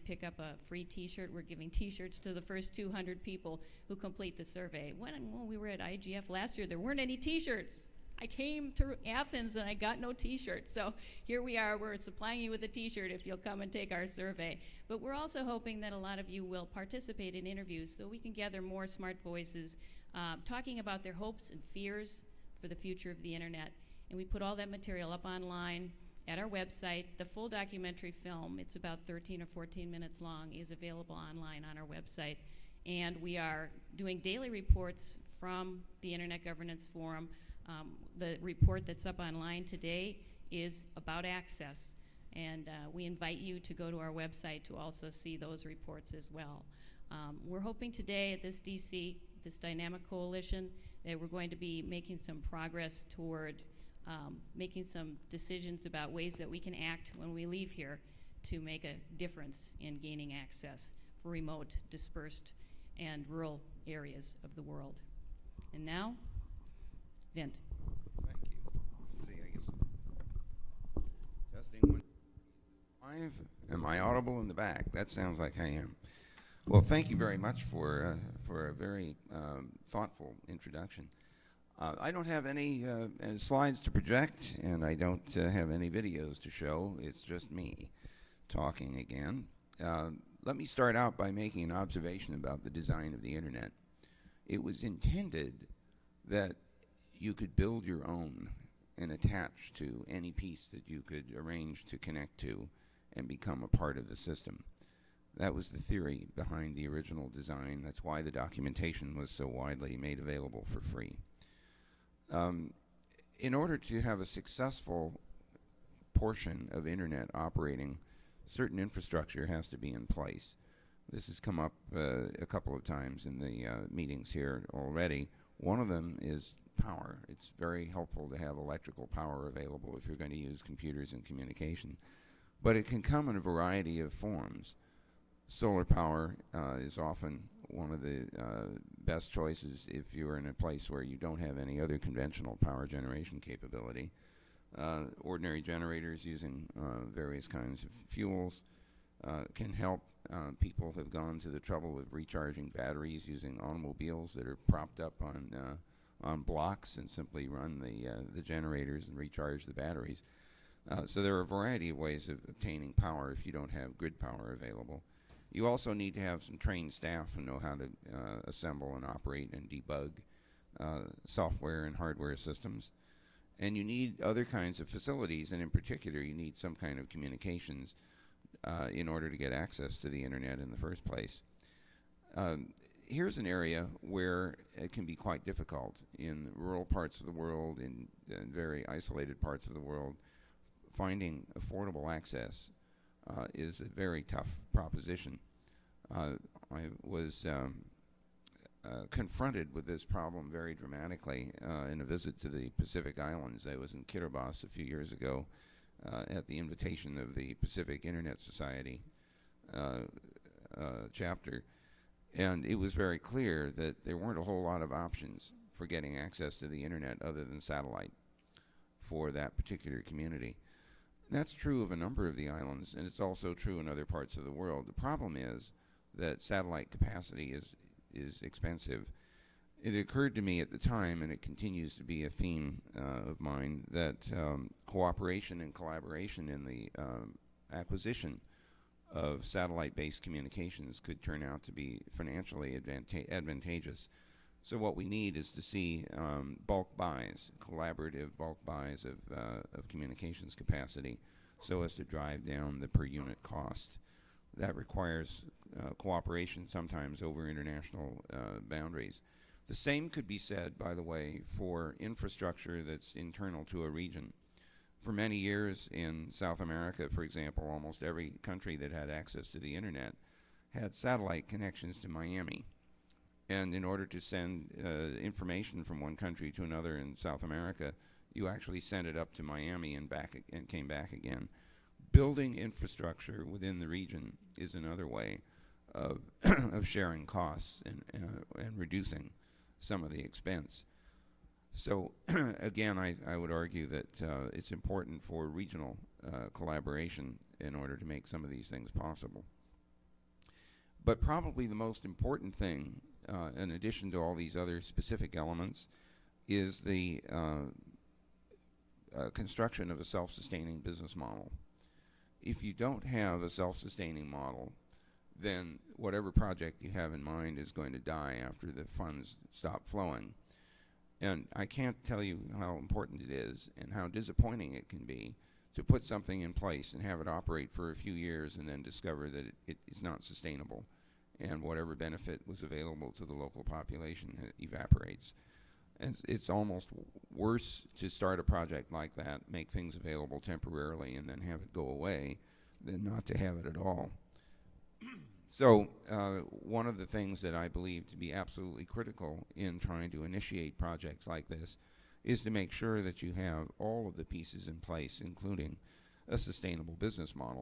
pick up a free T-shirt. We're giving T-shirts to the first 200 people who complete the survey. When we were at IGF last year, there weren't any T-shirts. I came to Athens and I got no T-shirt. So here we are. We're supplying you with a T-shirt if you'll come and take our survey. But we're also hoping that a lot of you will participate in interviews so we can gather more smart voices talking about their hopes and fears for the future of the internet. And we put all that material up online at our website. The full documentary film, it's about 13 or 14 minutes long, is available online on our website. And we are doing daily reports from the Internet Governance Forum. The report that's up online today is about access. And we invite you to go to our website to also see those reports as well. We're hoping today at this DC, this dynamic coalition, that we're going to be making some progress toward making some decisions about ways that we can act when we leave here to make a difference in gaining access for remote, dispersed, and rural areas of the world. And now, Vint. Thank you. See, I guess. Testing 1, 5. Am I audible in the back? That sounds like I am. Well, thank you very much for a very thoughtful introduction. I don't have any slides to project, and I don't have any videos to show. It's just me talking again. Let me start out by making an observation about the design of the Internet. It was intended that you could build your own and attach to any piece that you could arrange to connect to and become a part of the system. That was the theory behind the original design. That's why the documentation was so widely made available for free. In order to have a successful portion of Internet operating, certain infrastructure has to be in place. This has come up a couple of times in the meetings here already. One of them is power. It's very helpful to have electrical power available if you're going to use computers and communication. But it can come in a variety of forms. Solar power is often one of the best choices if you're in a place where you don't have any other conventional power generation capability. Ordinary generators using various kinds of fuels can help. People have gone to the trouble of recharging batteries using automobiles that are propped up on blocks and simply run the generators and recharge the batteries. So there are a variety of ways of obtaining power if you don't have grid power available. You also need to have some trained staff who know how to assemble and operate and debug software and hardware systems. And you need other kinds of facilities, and in particular, you need some kind of communications in order to get access to the Internet in the first place. Here's an area where it can be quite difficult in rural parts of the world, in very isolated parts of the world. Finding affordable access is a very tough proposition. I was confronted with this problem very dramatically in a visit to the Pacific Islands. I was in Kiribati a few years ago at the invitation of the Pacific Internet Society chapter, and it was very clear that there weren't a whole lot of options for getting access to the Internet other than satellite for that particular community. That's true of a number of the islands, and it's also true in other parts of the world. The problem is that satellite capacity is expensive. It occurred to me at the time, and it continues to be a theme of mine, that cooperation and collaboration in the acquisition of satellite-based communications could turn out to be financially advantageous. So what we need is to see bulk buys, collaborative bulk buys of communications capacity, so as to drive down the per unit cost. That requires cooperation sometimes over international boundaries. The same could be said, by the way, for infrastructure that's internal to a region. For many years in South America, for example, almost every country that had access to the Internet had satellite connections to Miami. And in order to send information from one country to another in South America, you actually sent it up to Miami and back and came back again. Building infrastructure within the region is another way of of sharing costs and reducing some of the expense. So again, I would argue that it's important for regional collaboration in order to make some of these things possible. But probably the most important thing, in addition to all these other specific elements, is the construction of a self-sustaining business model. If you don't have a self-sustaining model, then whatever project you have in mind is going to die after the funds stop flowing. And I can't tell you how important it is and how disappointing it can be to put something in place and have it operate for a few years and then discover that it is not sustainable, and whatever benefit was available to the local population evaporates. And it's almost worse to start a project like that, make things available temporarily, and then have it go away, than not to have it at all. So one of the things that I believe to be absolutely critical in trying to initiate projects like this is to make sure that you have all of the pieces in place, including a sustainable business model.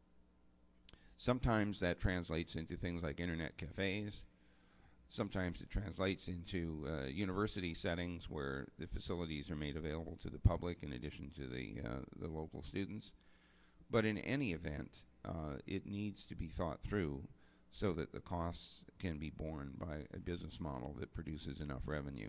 Sometimes that translates into things like internet cafes. Sometimes it translates into university settings where the facilities are made available to the public in addition to the local students. But in any event, it needs to be thought through so that the costs can be borne by a business model that produces enough revenue.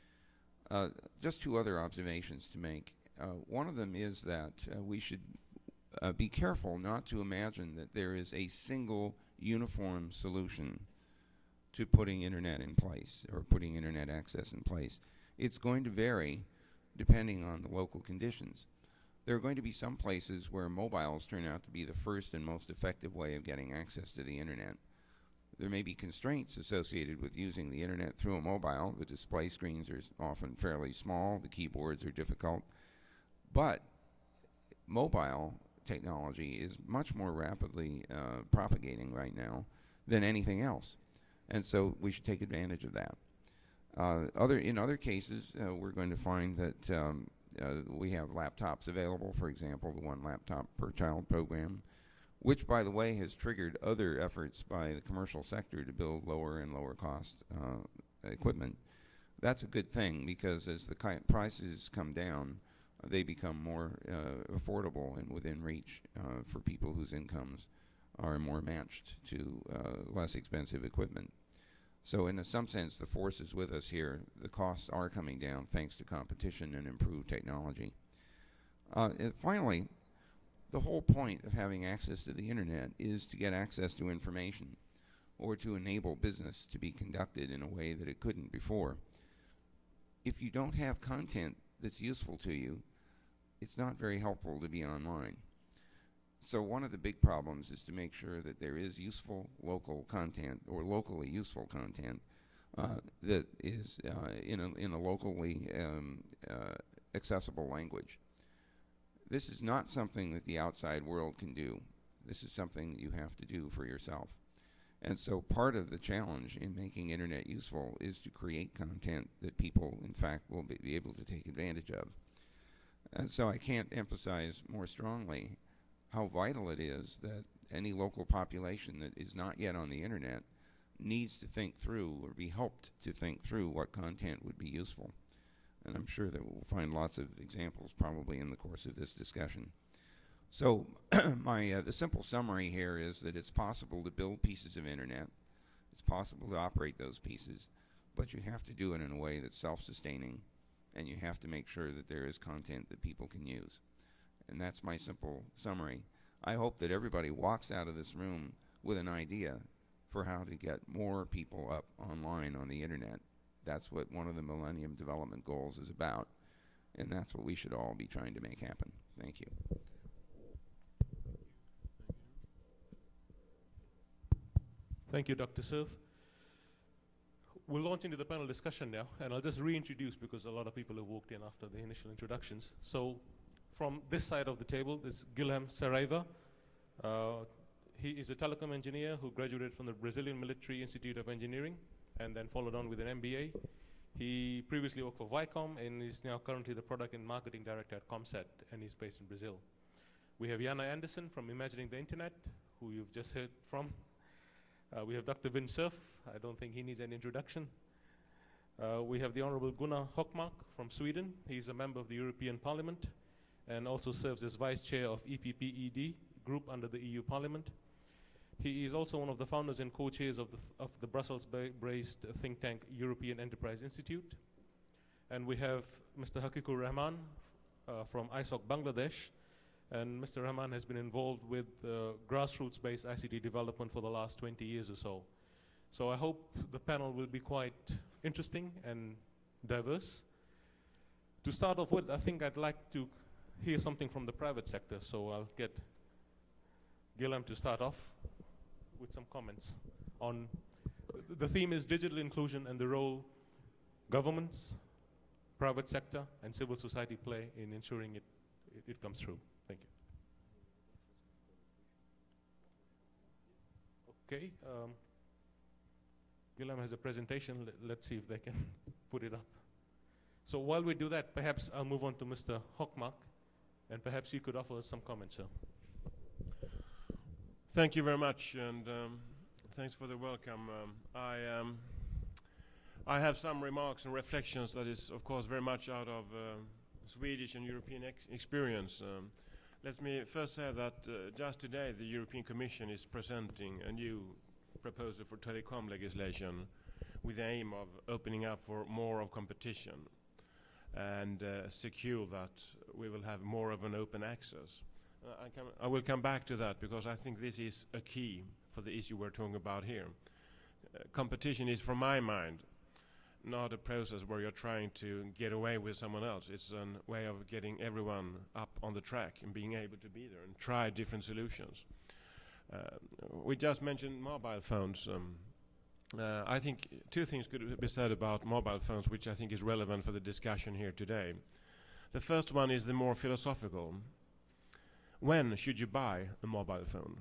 Just two other observations to make. One of them is that we should be careful not to imagine that there is a single uniform solution to putting internet in place or putting internet access in place. It's going to vary depending on the local conditions. There are going to be some places where mobiles turn out to be the first and most effective way of getting access to the internet. There may be constraints associated with using the internet through a mobile. The display screens are often fairly small, the keyboards are difficult, but mobile technology is much more rapidly propagating right now than anything else, and so we should take advantage of that. In other cases, we're going to find that we have laptops available, for example, the One Laptop Per Child program, which, by the way, has triggered other efforts by the commercial sector to build lower and lower cost equipment. That's a good thing, because as the prices come down, they become more affordable and within reach for people whose incomes are more matched to less expensive equipment. So in some sense, the force is with us here. The costs are coming down thanks to competition and improved technology. And finally, the whole point of having access to the internet is to get access to information, or to enable business to be conducted in a way that it couldn't before. If you don't have content that's useful to you, it's not very helpful to be online. So one of the big problems is to make sure that there is useful local content, or locally useful content, that is in a locally accessible language. This is not something that the outside world can do. This is something that you have to do for yourself. And so part of the challenge in making internet useful is to create content that people, in fact, will be able to take advantage of. And so I can't emphasize more strongly how vital it is that any local population that is not yet on the internet needs to think through, or be helped to think through, what content would be useful. And I'm sure that we'll find lots of examples probably in the course of this discussion. So the simple summary here is that it's possible to build pieces of internet. It's possible to operate those pieces, but you have to do it in a way that's self-sustaining, and you have to make sure that there is content that people can use. And that's my simple summary. I hope that everybody walks out of this room with an idea for how to get more people up online on the internet. That's what one of the Millennium Development Goals is about, and that's what we should all be trying to make happen. Thank you. Thank you, Dr. Cerf. We'll launch into the panel discussion now, and I'll just reintroduce, because a lot of people have walked in after the initial introductions. So from this side of the table is Guilherme Saraiva. He is a telecom engineer who graduated from the Brazilian Military Institute of Engineering and then followed on with an MBA. He previously worked for Viacom and is now currently the product and marketing director at Comsat, and he's based in Brazil. We have Jana Anderson from Imagining the Internet, who you've just heard from. We have Dr. Wim Cerf. I don't think he needs an introduction. We have the Honorable Gunnar Hökmark from Sweden. He's a member of the European Parliament and also serves as Vice Chair of EPPED group under the EU Parliament. He is also one of the founders and co-chairs of the Brussels-based think tank European Enterprise Institute. And we have Mr. Haqiqur Rahman from ISOC Bangladesh. And Mr. Rahman has been involved with grassroots-based ICT development for the last 20 years or so. So I hope the panel will be quite interesting and diverse. To start off with, I think I'd like to hear something from the private sector. So I'll get Guillaume to start off with some comments on, the theme is digital inclusion and the role governments, private sector, and civil society play in ensuring it comes through. Thank you. Okay, Guillaume has a presentation. Let's see if they can put it up. So while we do that, perhaps I'll move on to Mr. Hockmark, and perhaps you could offer us some comments, sir. Thank you very much, and thanks for the welcome. I have some remarks and reflections that is, of course, very much out of Swedish and European experience. Let me first say that just today the European Commission is presenting a new proposal for telecom legislation with the aim of opening up for more of competition and secure that we will have more of an open access. I will come back to that because I think this is a key for the issue we're talking about here. Competition is, from my mind, not a process where you're trying to get away with someone else. It's a way of getting everyone up on the track and being able to be there and try different solutions. We just mentioned mobile phones. I think two things could be said about mobile phones which I think is relevant for the discussion here today. The first one is the more philosophical. When should you buy a mobile phone?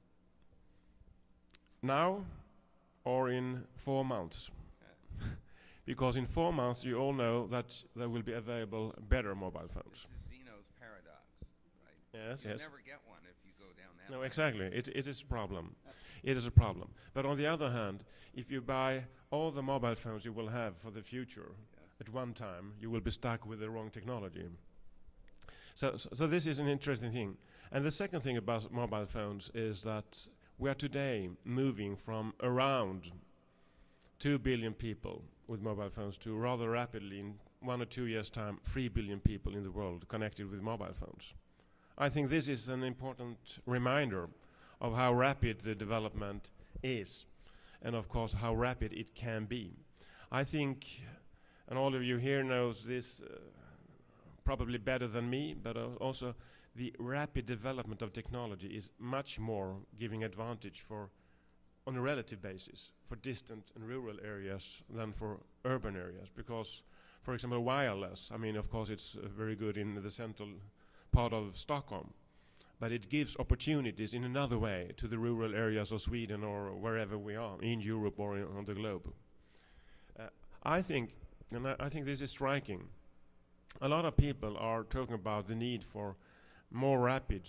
Now or in 4 months? Because in 4 months you all know that there will be available better mobile phones. This is Zeno's paradox, right? Yes, You'll yes. never get one if you go down that No, line. exactly. It is a problem. It is a problem. But on the other hand, if you buy all the mobile phones you will have for the future at one time, you will be stuck with the wrong technology. So this is an interesting thing. And the second thing about mobile phones is that we are today moving from around 2 billion people with mobile phones to rather rapidly, in 1 or 2 years' time, 3 billion people in the world connected with mobile phones. I think this is an important reminder of how rapid the development is, and of course how rapid it can be. I think, and all of you here knows this probably better than me, but also the rapid development of technology is much more giving advantage for, on a relative basis, for distant and rural areas than for urban areas. Because, for example, wireless, I mean, of course, it's very good in the central part of Stockholm, but it gives opportunities in another way to the rural areas of Sweden or wherever we are, in Europe or on the globe. I think, and I think this is striking, a lot of people are talking about the need for more rapid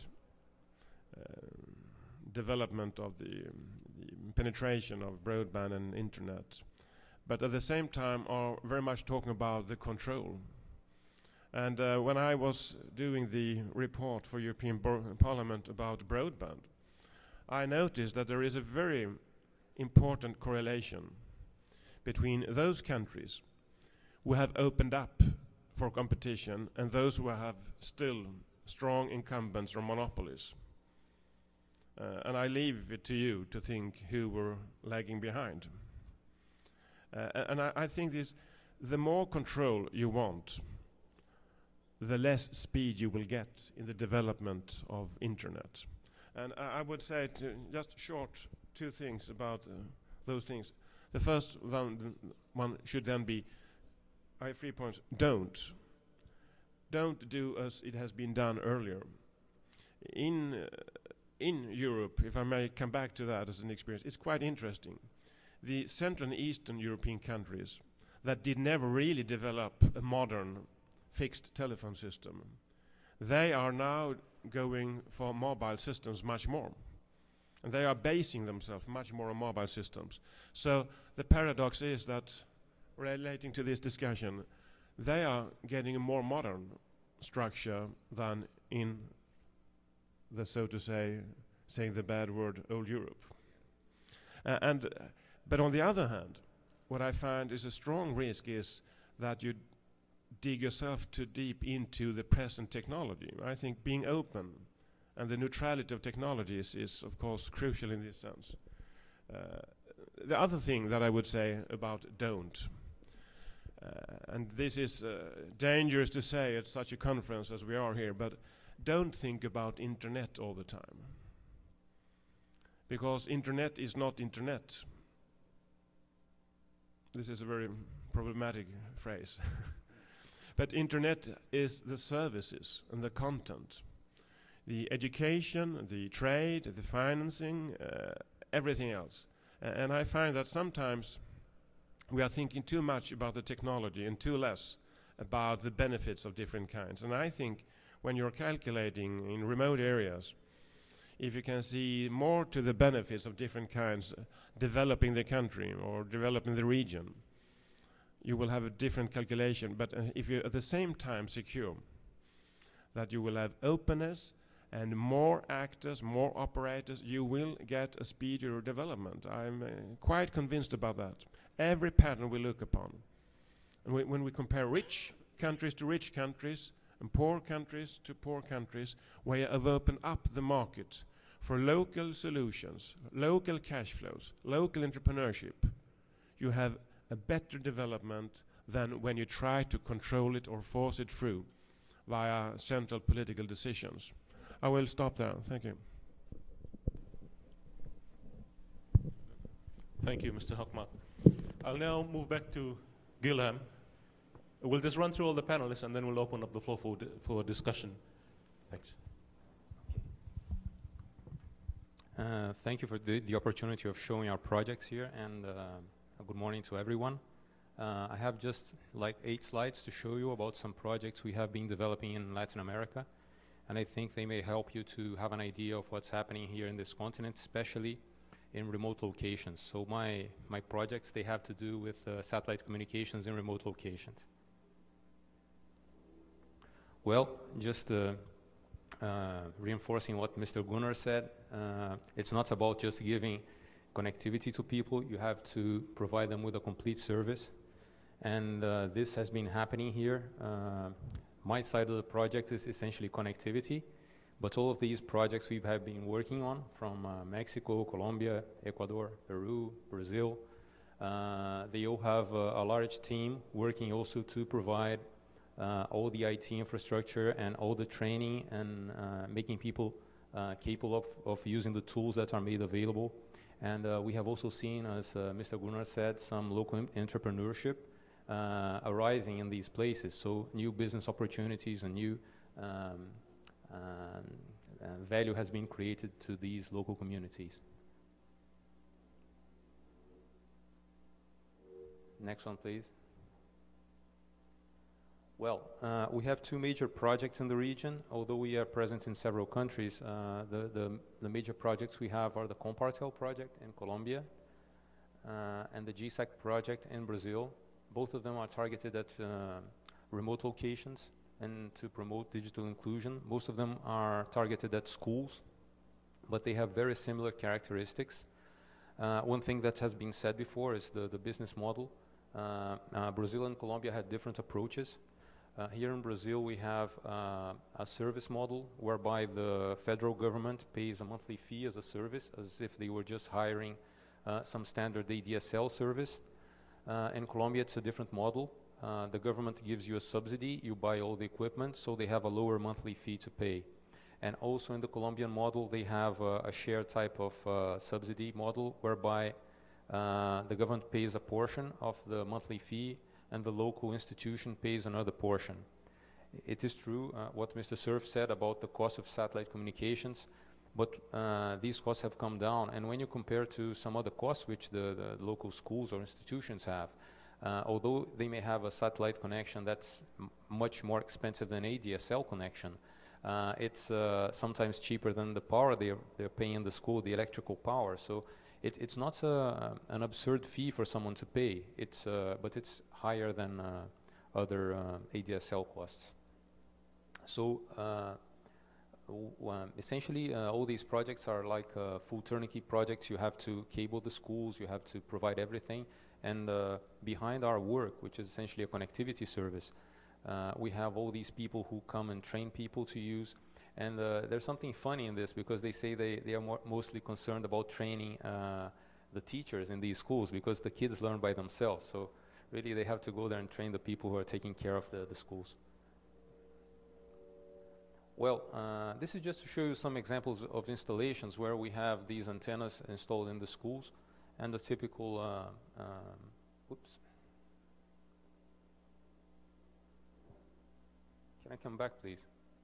development of the penetration of broadband and internet, but at the same time are very much talking about the control. And when I was doing the report for European Parliament about broadband, I noticed that there is a very important correlation between those countries who have opened up for competition and those who have still strong incumbents or monopolies. And I leave it to you to think who were lagging behind. And I think the more control you want, the less speed you will get in the development of internet. And I would say just short two things about those things. The first one should then be, I have 3 points. Don't do as it has been done earlier. In Europe, if I may come back to that as an experience, it's quite interesting. The Central and Eastern European countries that did never really develop a modern fixed telephone system, they are now going for mobile systems much more. And they are basing themselves much more on mobile systems. So the paradox is that, relating to this discussion, they are getting a more modern structure than in the, so to say, saying the bad word, old Europe. But on the other hand, what I find is a strong risk is that you dig yourself too deep into the present technology. I think being open and the neutrality of technologies is of course crucial in this sense. The other thing that I would say about don't, and this is dangerous to say at such a conference as we are here, but don't think about internet all the time. Because internet is not internet. This is a very problematic phrase. But internet is the services and the content, the education, the trade, the financing, everything else. And I find that sometimes we are thinking too much about the technology and too less about the benefits of different kinds. And I think when you're calculating in remote areas, if you can see more to the benefits of different kinds developing the country or developing the region, you will have a different calculation. But if you at the same time secure that you will have openness and more actors, more operators, you will get a speedier development. I'm quite convinced about that. Every pattern we look upon, and when we compare rich countries to rich countries and poor countries to poor countries, we have opened up the market for local solutions, local cash flows, local entrepreneurship. You have a better development than when you try to control it or force it through via central political decisions. I will stop there. Thank you. Thank you, Mr. Hockmark. I'll now move back to Gilham. We'll just run through all the panelists and then we'll open up the floor for discussion. Thanks. Thank you for the opportunity of showing our projects here, and good morning to everyone. I have just like 8 slides to show you about some projects we have been developing in Latin America, and I think they may help you to have an idea of what's happening here in this continent, especially in remote locations. So my projects, they have to do with satellite communications in remote locations. Well, just reinforcing what Mr. Gunnar said, it's not about just giving connectivity to people. You have to provide them with a complete service. And this has been happening here. My side of the project is essentially connectivity, but all of these projects we have been working on from Mexico, Colombia, Ecuador, Peru, Brazil, they all have a large team working also to provide all the IT infrastructure and all the training and making people capable of using the tools that are made available. And we have also seen, as Mr. Gunnar said, some local entrepreneurship arising in these places. So new business opportunities and new value has been created to these local communities. Next one, please. Well, we have 2 major projects in the region. Although we are present in several countries, the major projects we have are the Compartel project in Colombia and the GSAC project in Brazil. Both of them are targeted at remote locations and to promote digital inclusion. Most of them are targeted at schools, but they have very similar characteristics. One thing that has been said before is the business model. Brazil and Colombia had different approaches. Here in Brazil, we have a service model whereby the federal government pays a monthly fee as a service, as if they were just hiring some standard ADSL service. In Colombia, it's a different model. The government gives you a subsidy, you buy all the equipment, so they have a lower monthly fee to pay. And also in the Colombian model, they have a share type of subsidy model whereby the government pays a portion of the monthly fee and the local institution pays another portion. It is true what Mr. Cerf said about the cost of satellite communications, but these costs have come down. And when you compare to some other costs which the local schools or institutions have, although they may have a satellite connection that's much more expensive than ADSL connection, it's sometimes cheaper than the power they're paying in the school, the electrical power. So it's not an absurd fee for someone to pay. But it's higher than other ADSL costs. So essentially, all these projects are like full turnkey projects. You have to cable the schools, you have to provide everything. And behind our work, which is essentially a connectivity service, we have all these people who come and train people to use. And there's something funny in this, because they say they are mostly concerned about training the teachers in these schools, because the kids learn by themselves. So really they have to go there and train the people who are taking care of the schools. Well, this is just to show you some examples of installations where we have these antennas installed in the schools, and the typical, oops. Can I come back, please?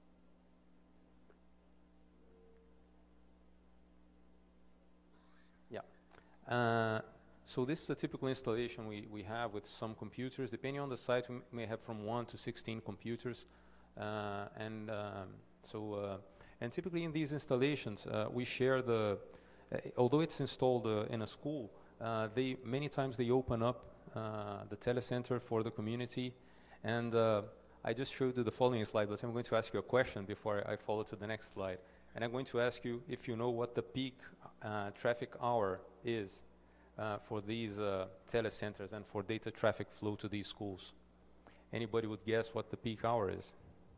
Yeah. So this is a typical installation we have with some computers. Depending on the site, we may have from 1 to 16 computers. And typically in these installations, we share although it's installed in a school, many times they open up the telecenter for the community. And I just showed you the following slide, but I'm going to ask you a question before I follow to the next slide. And I'm going to ask you if you know what the peak traffic hour is for these telecenters and for data traffic flow to these schools. Anybody would guess what the peak hour is?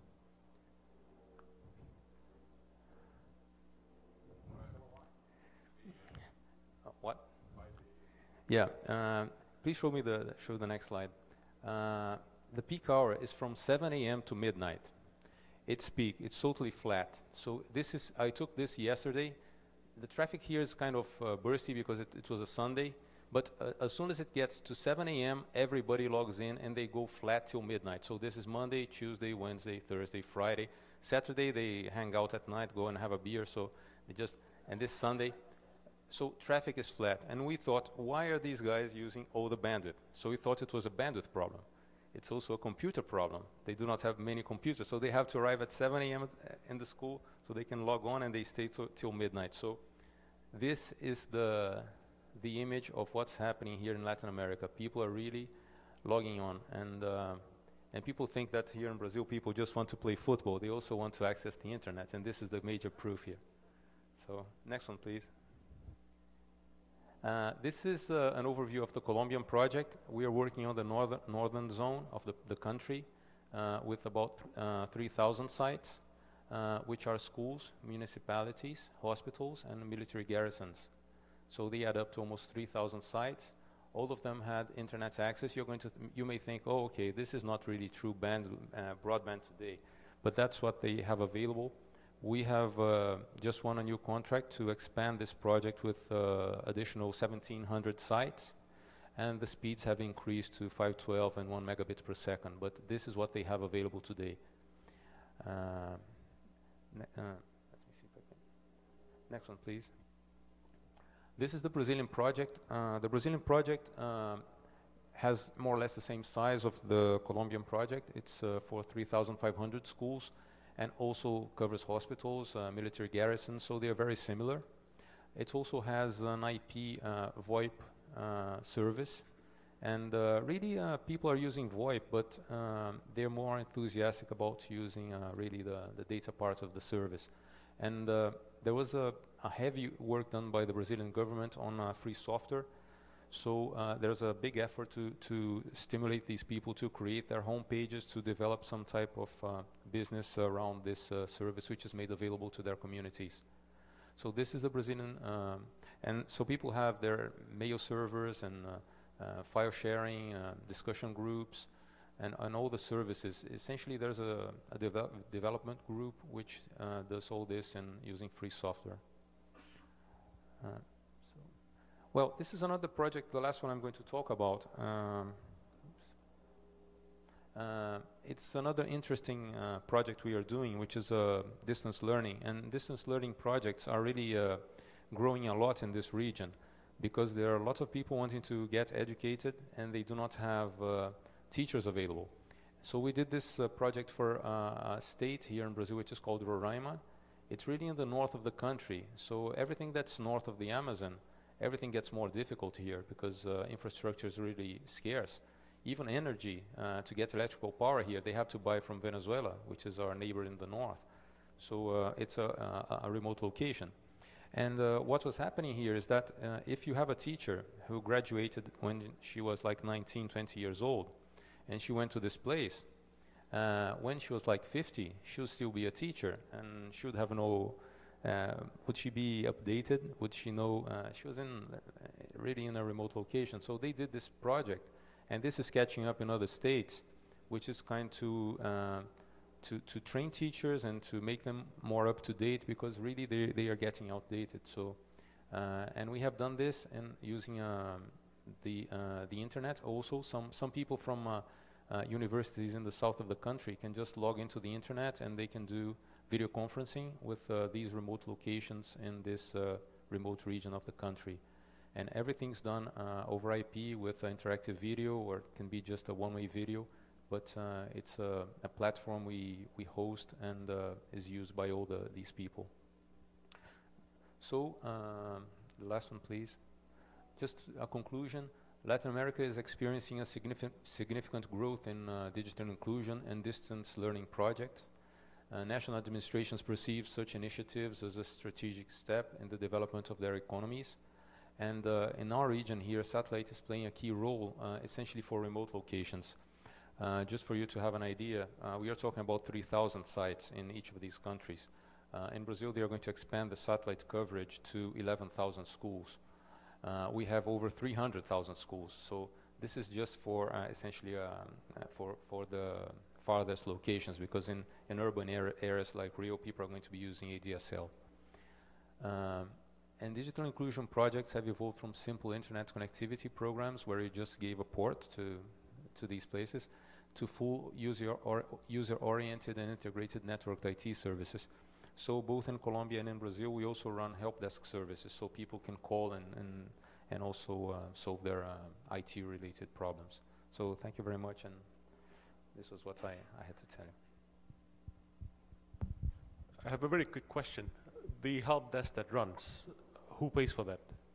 What? Yeah. Please show me the next slide. The peak hour is from 7 a.m. to midnight. It's peak. It's totally flat. So I took this yesterday. The traffic here is kind of bursty because it was a Sunday. But as soon as it gets to 7 a.m., everybody logs in and they go flat till midnight. So this is Monday, Tuesday, Wednesday, Thursday, Friday. Saturday, they hang out at night, go and have a beer. So and this Sunday. So traffic is flat. And we thought, why are these guys using all the bandwidth? So we thought it was a bandwidth problem. It's also a computer problem. They do not have many computers. So they have to arrive at 7 a.m. in the school so they can log on and they stay till midnight. So this is the image of what's happening here in Latin America. People are really logging on. And people think that here in Brazil, people just want to play football. They also want to access the internet. And this is the major proof here. So next one, please. This is an overview of the Colombian project. We are working on the northern zone of the country with about 3,000 sites, which are schools, municipalities, hospitals, and military garrisons. So they add up to almost 3,000 sites. All of them had internet access. You may think, oh, okay, this is not really true broadband today, but that's what they have available. We have just won a new contract to expand this project with additional 1,700 sites, and the speeds have increased to 512 and 1 megabit per second, but this is what they have available today. Let me see if I can. Next one, please. This is the Brazilian project. The Brazilian project has more or less the same size of the Colombian project. It's for 3,500 schools, and also covers hospitals, military garrisons, so they are very similar. It also has an IP VoIP service, and really people are using VoIP, but they're more enthusiastic about using really the data part of the service. And there was a heavy work done by the Brazilian government on free software. So there's a big effort to stimulate these people to create their home pages, to develop some type of business around this service, which is made available to their communities. So this is the Brazilian, and so people have their mail servers and file sharing, discussion groups, and all the services. Essentially, there's a development group which does all this and using free software. Well, this is another project, the last one I'm going to talk about. It's another interesting project we are doing, which is distance learning. And distance learning projects are really growing a lot in this region because there are lots of people wanting to get educated and they do not have teachers available. So we did this project for a state here in Brazil, which is called Roraima. It's really in the north of the country. So everything that's north of the Amazon, everything gets more difficult here because infrastructure is really scarce. Even energy, to get electrical power here, they have to buy from Venezuela, which is our neighbor in the north. So it's a remote location. And what was happening here is that if you have a teacher who graduated when she was like 19, 20 years old, and she went to this place, when she was like 50, she would still be a teacher, and she would have no, would she be updated? Would she know, she was really in a remote location. So they did this project, and this is catching up in other states, which is kind to train teachers and to make them more up to date, because really they are getting outdated. So, and we have done this and using the internet also. Some people from universities in the south of the country can just log into the internet and they can do video conferencing with these remote locations in this remote region of the country. And everything's done over IP with interactive video, or it can be just a one-way video. But it's a platform we host and is used by all these people. So the last one, please. Just a conclusion. Latin America is experiencing a significant growth in digital inclusion and distance learning projects. National administrations perceive such initiatives as a strategic step in the development of their economies. And in our region here, satellite is playing a key role essentially for remote locations. Just for you to have an idea, we are talking about 3,000 sites in each of these countries. In Brazil, they are going to expand the satellite coverage to 11,000 schools. We have over 300,000 schools. So this is just for essentially for the farthest locations, because in urban areas like Rio, people are going to be using ADSL. And digital inclusion projects have evolved from simple internet connectivity programs where you just gave a port to these places, to full user-oriented and integrated networked IT services. So both in Colombia and in Brazil, we also run help desk services, so people can call and also solve their IT-related problems. So thank you very much, and this was what I had to tell you. I have a very quick question. The help desk that runs, who pays for that?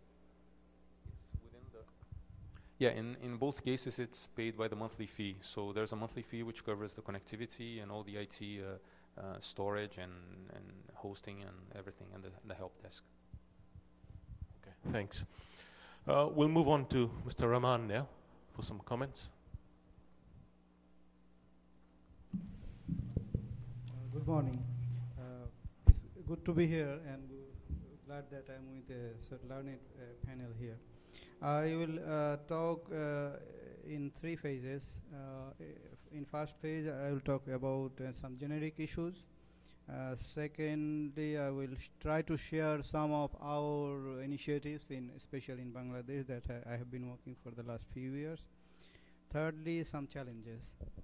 Yeah, in both cases, it's paid by the monthly fee. So there's a monthly fee which covers the connectivity and all the IT storage and hosting and everything, and the help desk. Okay, thanks. We'll move on to Mr. Rahman now for some comments. Good morning. It's good to be here, and glad that I'm with the learned panel here. I will talk in three phases. In first phase, I will talk about some generic issues. Secondly, I will try to share some of our initiatives, especially in Bangladesh, that I have been working for the last few years. Thirdly, some challenges.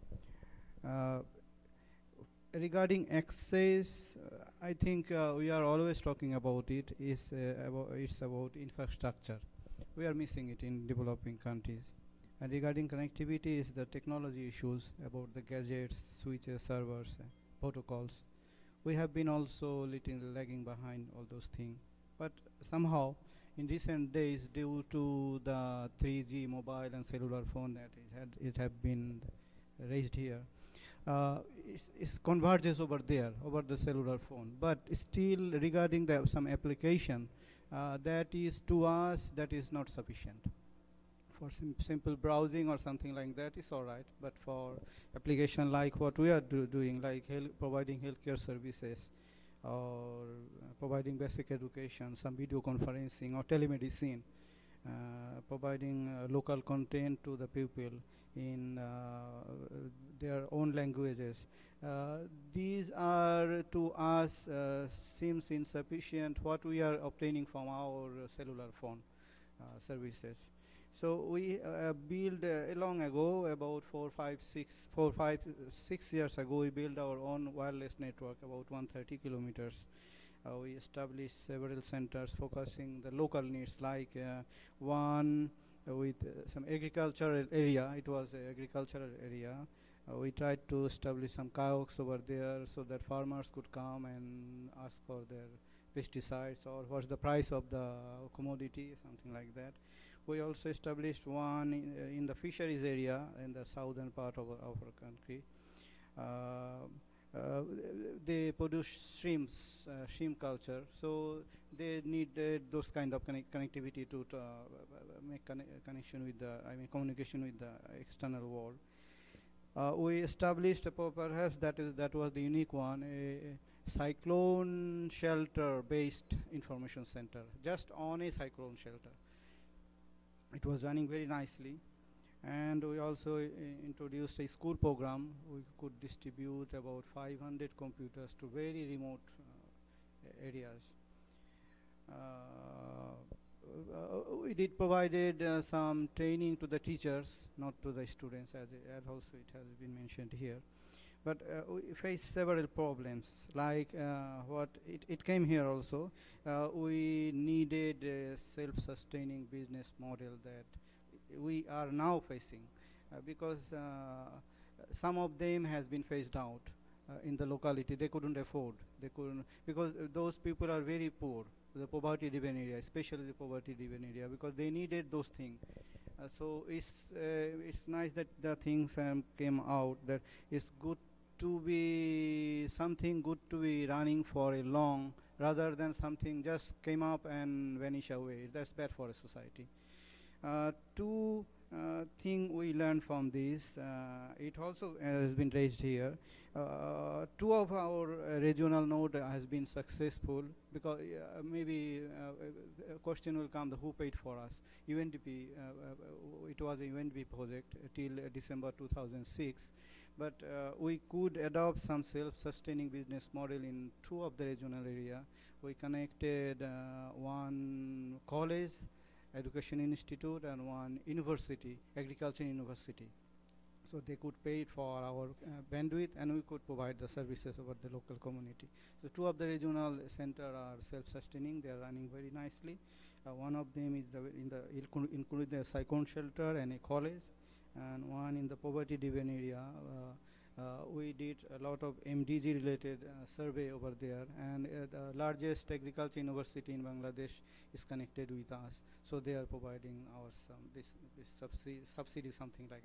Regarding access, I think we are always talking about it. It's about infrastructure. We are missing it in developing countries. And regarding connectivity, is the technology issues about the gadgets, switches, servers, protocols. We have been also little lagging behind all those things. But somehow, in recent days, due to the 3G mobile and cellular phone that it have been raised here, it converges over there, over the cellular phone. But still, regarding some application, that is, to us, that is not sufficient. For simple browsing or something like that is all right, but for application like what we are doing, like providing healthcare services or providing basic education, some video conferencing or telemedicine, providing local content to the people in their own languages. These are, to us, seems insufficient what we are obtaining from our cellular phone services. So we built long ago, about 6 years ago, we built our own wireless network, about 130 kilometers. We established several centers focusing the local needs, like one with some agricultural area. It was an agricultural area. We tried to establish some kiosks over there so that farmers could come and ask for their pesticides or what's the price of the commodity, something like that. We also established one in the fisheries area in the southern part of our country. uh, they produce shrimps, shrimp culture. So they need those kind of connectivity to make connection with the, I mean, communication with the external world. We established perhaps that was the unique one, a cyclone shelter based information center, just on a cyclone shelter. It was running very nicely. And we also introduced a school program. We could distribute about 500 computers to very remote areas. We did provided some training to the teachers, not to the students, as also it has been mentioned here. But we faced several problems, like what it came here also. We needed a self-sustaining business model that we are now facing, because some of them has been phased out in the locality. They couldn't afford. They couldn't, because those people are very poor, the poverty-driven area, especially the poverty-driven area, because they needed those things. So it's nice that the things came out, that it's good to be something good to be running for a long, rather than something just came up and vanish away. That's bad for a society. Two thing we learned from this, it also has been raised here. Two of our regional node has been successful, because maybe a question will come, who paid for us? UNDP, it was a UNDP project till December 2006. But we could adopt some self-sustaining business model in two of the regional area. We connected one college, education institute, and one university, agriculture university. So they could pay for our bandwidth, and we could provide the services over the local community. So two of the regional center are self-sustaining. They are running very nicely. One of them is include the cyclone shelter and a college, and one in the poverty-driven area. We did a lot of MDG-related survey over there, and the largest agriculture university in Bangladesh is connected with us. So they are providing our this subsidy, something like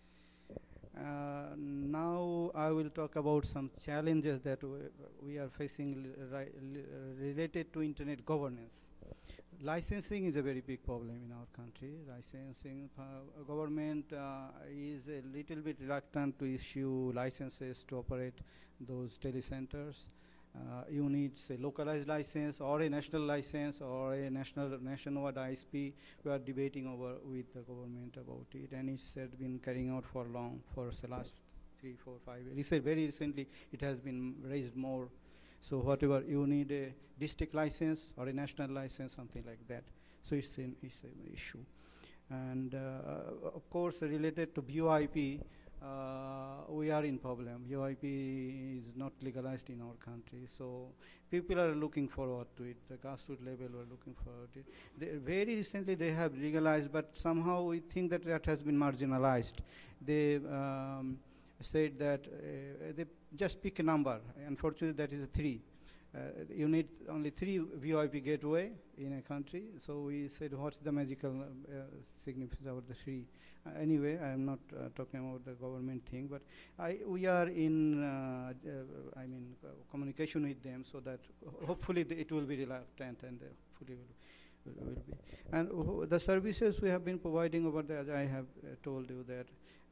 that. Now I will talk about some challenges that we are facing related to internet governance. Licensing is a very big problem in our country. Licensing, government is a little bit reluctant to issue licenses to operate those telecenters. You need a localized license or a national license or a nationwide ISP. We are debating over with the government about it, and it's been carrying out for long, for the last 3, 4, 5 years. Very recently, it has been raised more. So whatever you need, a district license or a national license, something like that. So it's an issue. And of course, related to VoIP, we are in problem. VoIP is not legalized in our country. So people are looking forward to it. The grassroots level are looking forward to it. Very recently they have legalized, but somehow we think that that has been marginalized. They said that they just pick a number. Unfortunately, that is a 3. You need only 3 VoIP gateway in a country. So we said, what's the magical significance of the 3? Anyway, I'm not talking about the government thing, but we are in communication with them, so that hopefully it will be reluctant, and hopefully will be. And the services we have been providing over there, as I have told you, that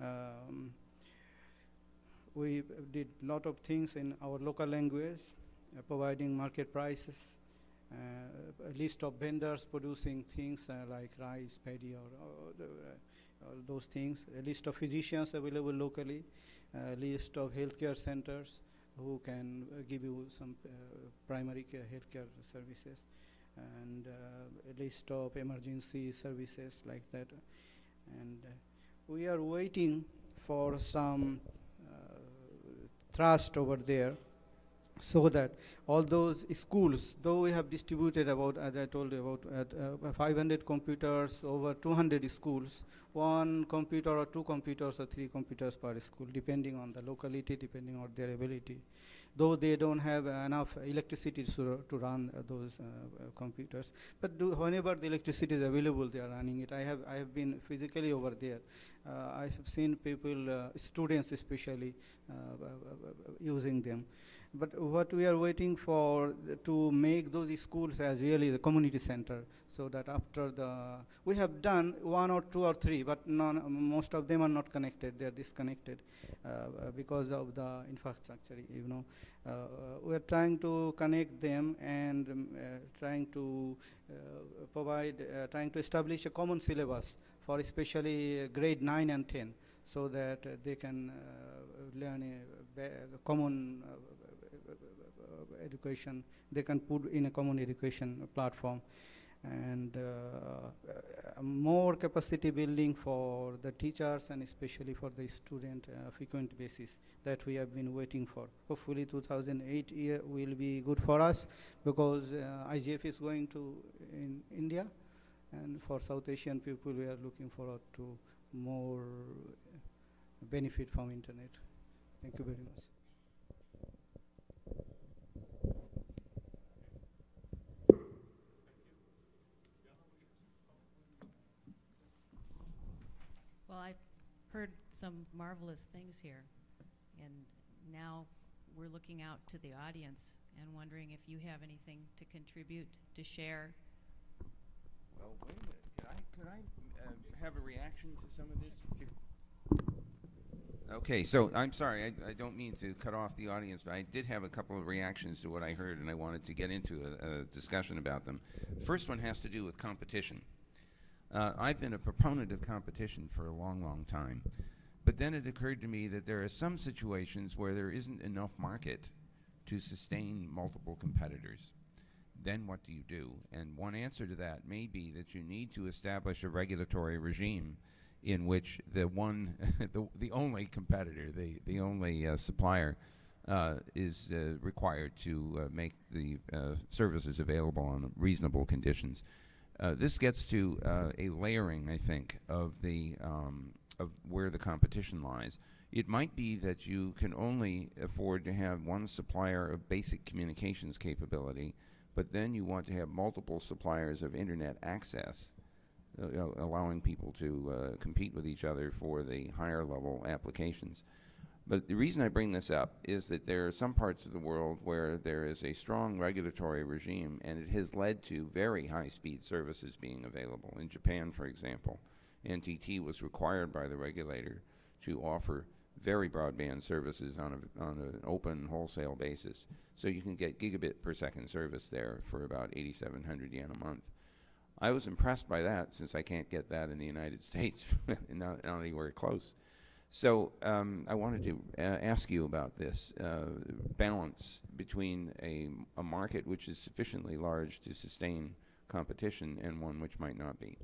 we did a lot of things in our local language, providing market prices, a list of vendors producing things like rice, paddy, or those things, a list of physicians available locally, a list of healthcare centers who can give you some primary care healthcare services, and a list of emergency services like that. And we are waiting for some trust over there, so that all those schools, though we have distributed about, as I told you, about 500 computers over 200 schools, 1 computer or 2 computers or 3 computers per school, depending on the locality, depending on their ability. though they don't have enough electricity to run those computers. But whenever the electricity is available, they are running it. I have been physically over there. I have seen people, students especially, using them. But what we are waiting for to make those schools as really the community center, so that after we have done 1 or 2 or 3, but most of them are not connected. They are disconnected because of the infrastructure. We are trying to connect them and trying to trying to establish a common syllabus for especially grade 9 and 10, so that they can learn a common education. They can put in a common education platform, and more capacity building for the teachers and especially for the student frequent basis that we have been waiting for. Hopefully 2008 year will be good for us, because IGF is going to in India, and for South Asian people we are looking forward to more benefit from internet. Thank you very much. Well, I've heard some marvelous things here, and now we're looking out to the audience and wondering if you have anything to contribute, to share. Well, wait a minute. Could I have a reaction to some of this? Okay, so I'm sorry, I don't mean to cut off the audience, but I did have a couple of reactions to what I heard, and I wanted to get into a discussion about them. The first one has to do with competition. I've been a proponent of competition for a long, long time, but then it occurred to me that there are some situations where there isn't enough market to sustain multiple competitors. Then what do you do? And one answer to that may be that you need to establish a regulatory regime in which the only competitor, the only supplier is required to make the services available on reasonable conditions. This gets to a layering, I think, of where the competition lies. It might be that you can only afford to have one supplier of basic communications capability, but then you want to have multiple suppliers of internet access, allowing people to compete with each other for the higher level applications. But the reason I bring this up is that there are some parts of the world where there is a strong regulatory regime, and it has led to very high-speed services being available. In Japan, for example, NTT was required by the regulator to offer very broadband services on an open wholesale basis. So you can get gigabit per second service there for about 8,700 yen a month. I was impressed by that, since I can't get that in the United States, not anywhere close. So I wanted to ask you about this balance between a market which is sufficiently large to sustain competition and one which might not be.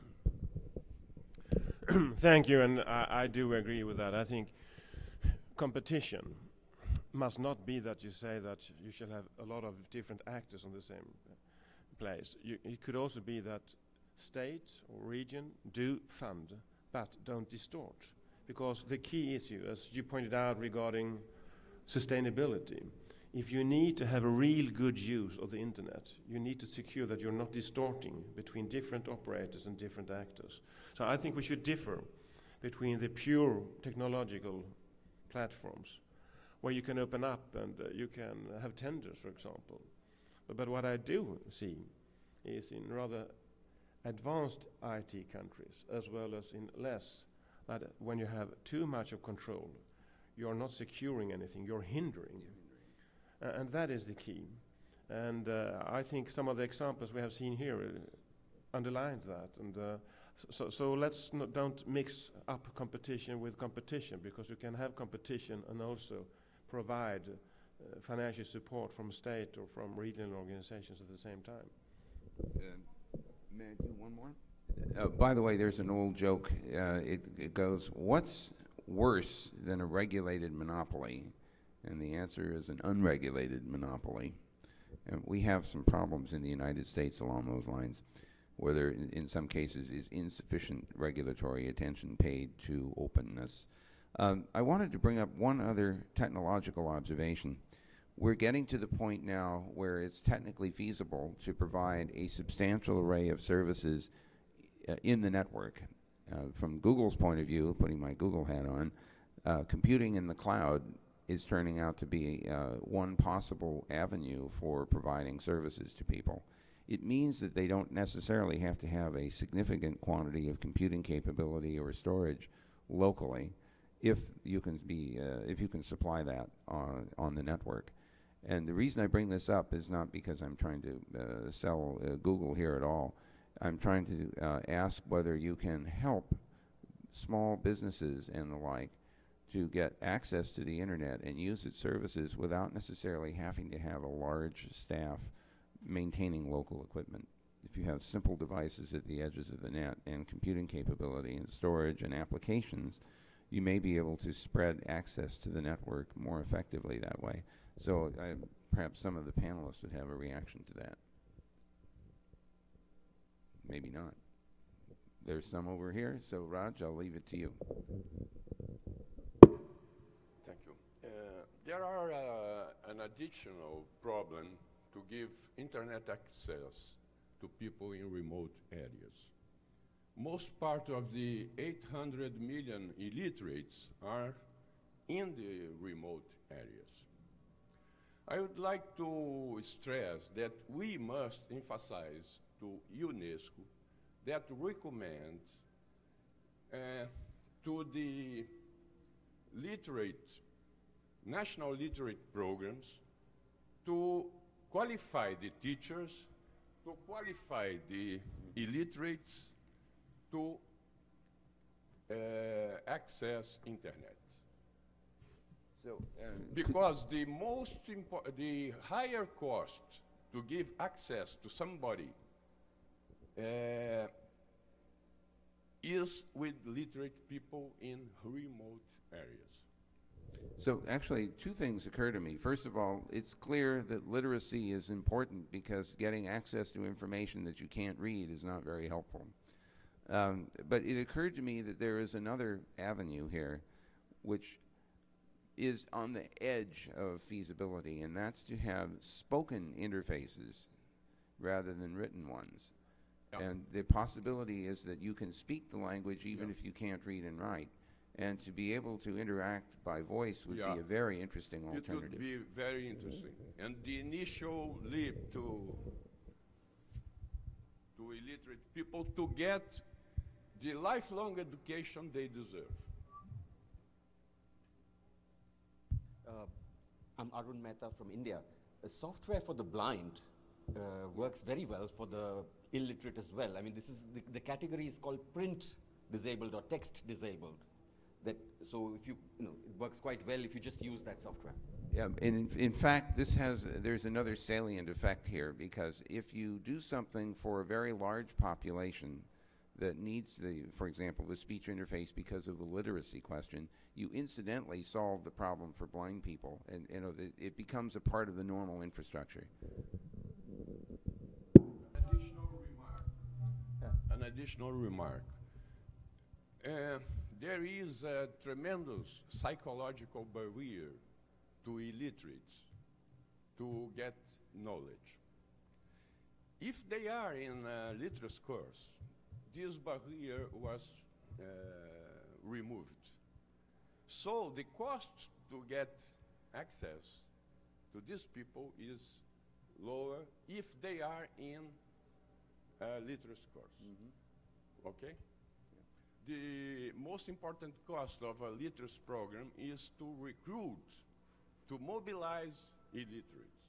Thank you, and I do agree with that. I think competition must not be that you say that you shall have a lot of different actors on the same place. It could also be that state or region do fund, but don't distort. Because the key issue, as you pointed out regarding sustainability, if you need to have a real good use of the internet, you need to secure that you're not distorting between different operators and different actors. So I think we should differ between the pure technological platforms, where you can open up and you can have tenders, for example. But what I do see is in rather advanced IT countries, as well as in less, that when you have too much of control, you're not securing anything, you're hindering. And that is the key. And I think some of the examples we have seen here underlined that. And so let's don't mix up competition with competition, because you can have competition and also provide financial support from state or from regional organizations at the same time. May I do one more? By the way, there's an old joke. It goes, what's worse than a regulated monopoly? And the answer is an unregulated monopoly. And we have some problems in the United States along those lines, where there, in some cases, is insufficient regulatory attention paid to openness. I wanted to bring up one other technological observation. we're getting to the point now where it's technically feasible to provide a substantial array of services in the network. From Google's point of view, putting my Google hat on, computing in the cloud is turning out to be one possible avenue for providing services to people. It means that they don't necessarily have to have a significant quantity of computing capability or storage locally, if you can supply that on the network. And the reason I bring this up is not because I'm trying to sell Google here at all. I'm trying to ask whether you can help small businesses and the like to get access to the internet and use its services without necessarily having to have a large staff maintaining local equipment. If you have simple devices at the edges of the net and computing capability and storage and applications, you may be able to spread access to the network more effectively that way. So perhaps some of the panelists would have a reaction to that. Maybe not. There's some over here, so Raj, I'll leave it to you. Thank you. There are an additional problem to give internet access to people in remote areas. Most part of the 800 million illiterates are in the remote areas. I would like to stress that we must emphasize to UNESCO that recommend to the national literate programs to qualify the teachers, to qualify the illiterates to access internet. So, because the higher cost to give access to somebody is with literate people in remote areas. So actually, two things occur to me. First of all, it's clear that literacy is important because getting access to information that you can't read is not very helpful. But it occurred to me that there is another avenue here which is on the edge of feasibility, and that's to have spoken interfaces rather than written ones. Yeah. And the possibility is that you can speak the language even Yeah. if you can't read and write. And to be able to interact by voice would Yeah. be a very interesting It alternative. would be very interesting. And the initial leap to illiterate people to get the lifelong education they deserve. I'm Arun Mehta from India. Software for the blind works very well for the illiterate as well. I mean, this is the category is called print disabled or text disabled. So if it works quite well if you just use that software. Yeah, and in fact, there's another salient effect here, because if you do something for a very large population that needs for example, the speech interface because of the literacy question, you incidentally solve the problem for blind people, and it becomes a part of the normal infrastructure. An additional remark. There is a tremendous psychological barrier to illiterates to get knowledge. If they are in a literacy course, this barrier was removed. So the cost to get access to these people is lower if they are in a literacy course. Mm-hmm. Okay? The most important cost of a literacy program is to recruit, to mobilize illiterates.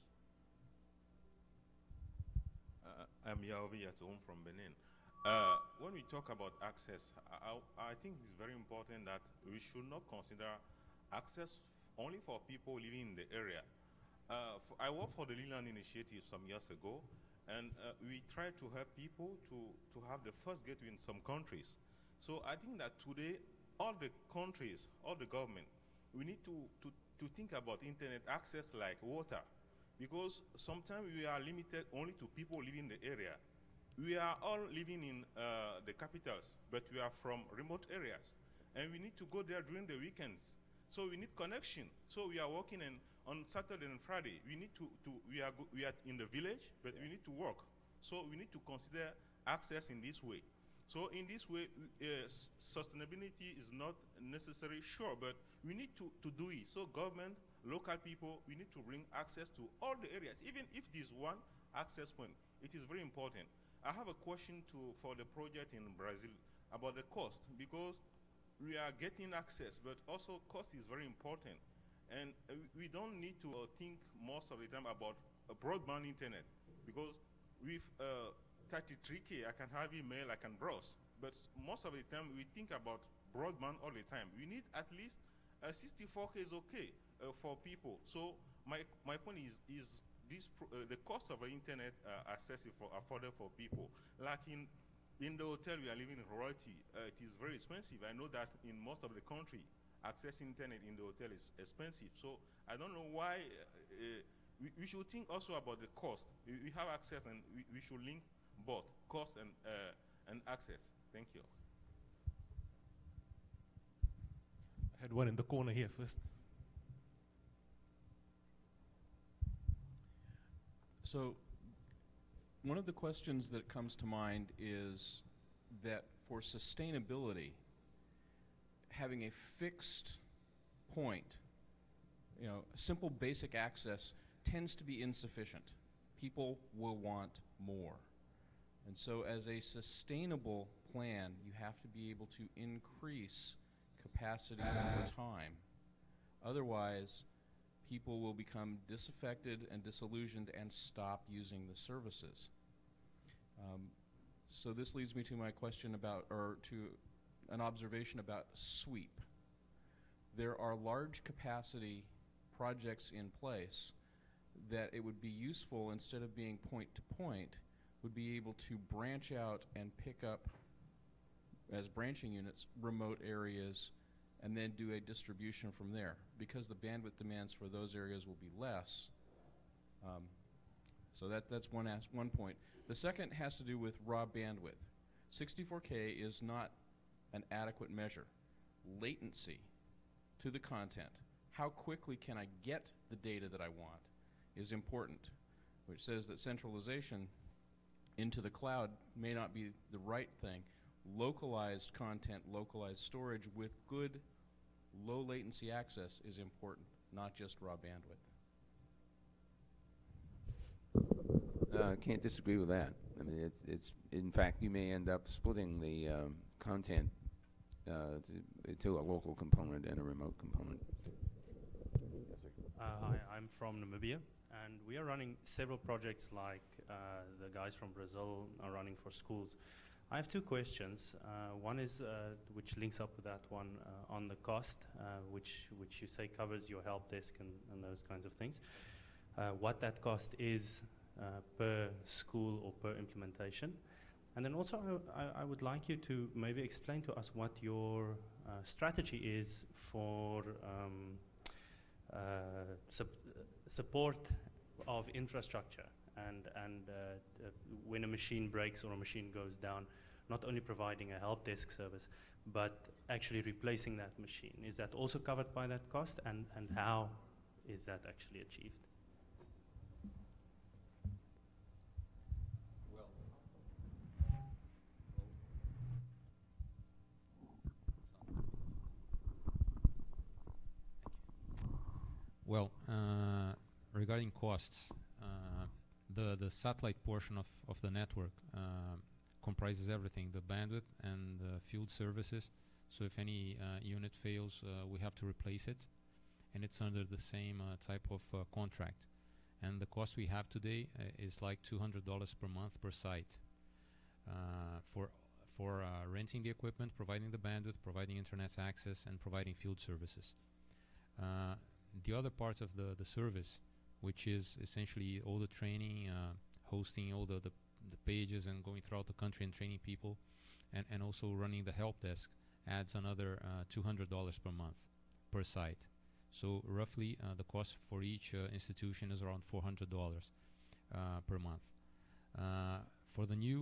I'm Yaovi Yatoum from Benin. When we talk about access, I think it's very important that we should not consider access only for people living in the area. I worked for the Leland Initiative some years ago, and we try to help people to have the first gateway in some countries. So I think that today, all the countries, all the government, we need to think about internet access like water, because sometimes we are limited only to people living in the area. We are all living in the capitals, but we are from remote areas, and we need to go there during the weekends. So we need connection. So we are working on Saturday and Friday, we need we are in the village, but we need to work. So we need to consider access in this way. So in this way, sustainability is not necessarily sure, but we need to do it. So government, local people, we need to bring access to all the areas. Even if this one access point, it is very important. I have a question for the project in Brazil about the cost, because we are getting access, but also cost is very important. And we don't need to think most of the time about a broadband internet, because with 33K, I can have email, I can browse. But most of the time, we think about broadband all the time. We need at least 64K is okay for people. So my point is this the cost of the internet accessible for affordable for people. Like in the hotel we are living in royalty, it is very expensive. I know that in most of the country, accessing internet in the hotel is expensive. So I don't know why we should think also about the cost. We have access, and we should link both cost and access. Thank you. I had one in the corner here first. So one of the questions that comes to mind is that for sustainability, having a fixed point, simple basic access tends to be insufficient. People will want more. And so as a sustainable plan, you have to be able to increase capacity over time. Otherwise, people will become disaffected and disillusioned and stop using the services. So this leads me to my question about, or to an observation about sweep. There are large capacity projects in place that it would be useful, instead of being point to point, would be able to branch out and pick up as branching units remote areas and then do a distribution from there. Because the bandwidth demands for those areas will be less. So that's one point. The second has to do with raw bandwidth. 64K is not an adequate measure. Latency to the content, how quickly can I get the data that I want, is important, which says that centralization into the cloud may not be the right thing. Localized content, localized storage with good low latency access is important, not just raw bandwidth. Can't disagree with that. I mean, it's in fact, you may end up splitting the content to a local component and a remote component. Hi, I'm from Namibia, and we are running several projects like the guys from Brazil are running for schools. I have two questions. One is, which links up with that one, on the cost, which you say covers your help desk and those kinds of things. What that cost is per school or per implementation. And then also I would like you to maybe explain to us what your strategy is for support of infrastructure and when a machine breaks or a machine goes down, not only providing a help desk service, but actually replacing that machine. Is that also covered by that cost, and how is that actually achieved? Well, regarding costs, the satellite portion of the network comprises everything, the bandwidth and the field services. So if any unit fails, we have to replace it, and it's under the same type of contract. And the cost we have today is like $200 per month per site for renting the equipment, providing the bandwidth, providing internet access, and providing field services. The other part of the service, which is essentially all the training, hosting all the pages and going throughout the country and training people, and also running the help desk, adds another $200 per month per site. So roughly the cost for each institution is around $400 per month. For the new